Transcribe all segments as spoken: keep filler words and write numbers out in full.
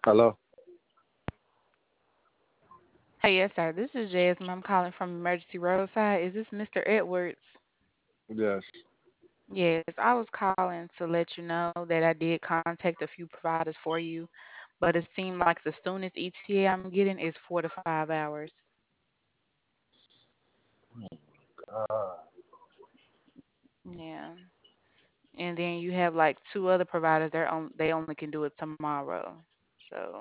Hello? Hey, yes, sir. This is Jasmine. I'm calling from Emergency Roadside. Is this mister Edwards? Yes. Yes, I was calling to let you know that I did contact a few providers for you, but it seemed like the soonest E T A I'm getting is four to five hours. Uh, Yeah. And then you have like two other providers, they're on, they only can do it tomorrow. So,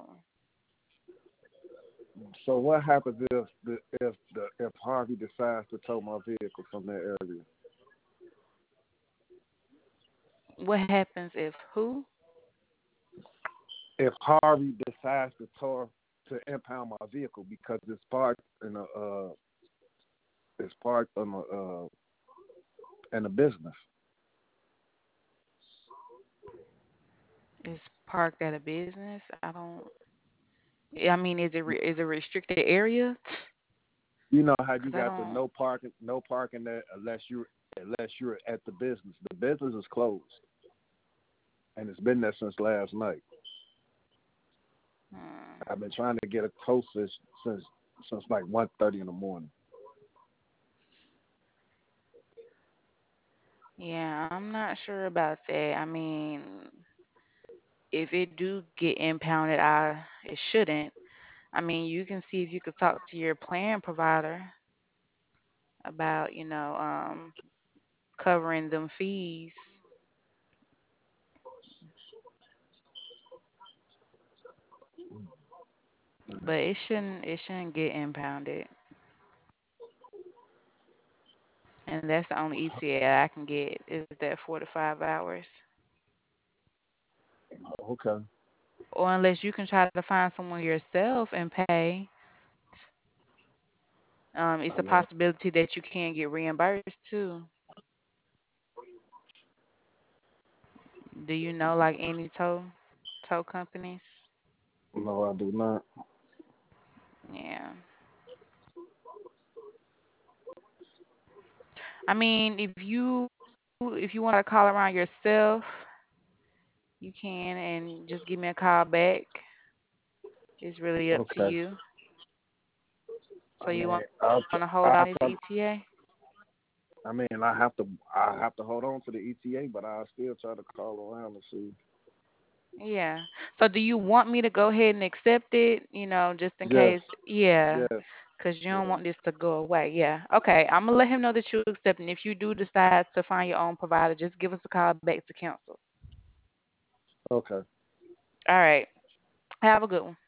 so what happens if the if the if Harvey decides to tow my vehicle from that area? what happens if who? If Harvey decides to tow to impound my vehicle because it's parked in a uh it's parked in a uh in a business. Is parked at a business? I don't. I mean, is it re- is it a restricted area? You know how you Because I got the don't. no parking no parking there unless you unless you're at the business. The business is closed and it's been there since last night. Hmm. I've been trying to get a tow since since since like one thirty in the morning. Yeah, I'm not sure about that. I mean, if it do get impounded, I it shouldn't. I mean, you can see if you could talk to your plan provider about, you know, um, covering them fees, but it shouldn't it shouldn't get impounded. And that's the only E T A I can get is that four to five hours. Okay. Or unless you can try to find someone yourself and pay. Um, it's I a mean, possibility that you can get reimbursed too. Do you know like any tow tow companies? no, I do not. Yeah. I mean, if you if you want to call around yourself, you can and just give me a call back. It's really up to Okay. you. So I you mean, want to hold I'll, on to this I'll, E T A? I mean, I have to, I have to hold on to the E T A, but I'll still try to call around and see. Yeah. So do you want me to go ahead and accept it, you know, just in Yes, case? Yeah. yes, Because you don't yes. want this to go away. Yeah. Okay. I'm going to let him know that you accept. And if you do decide to find your own provider, just give us a call back to cancel. Okay. All right. Have a good one.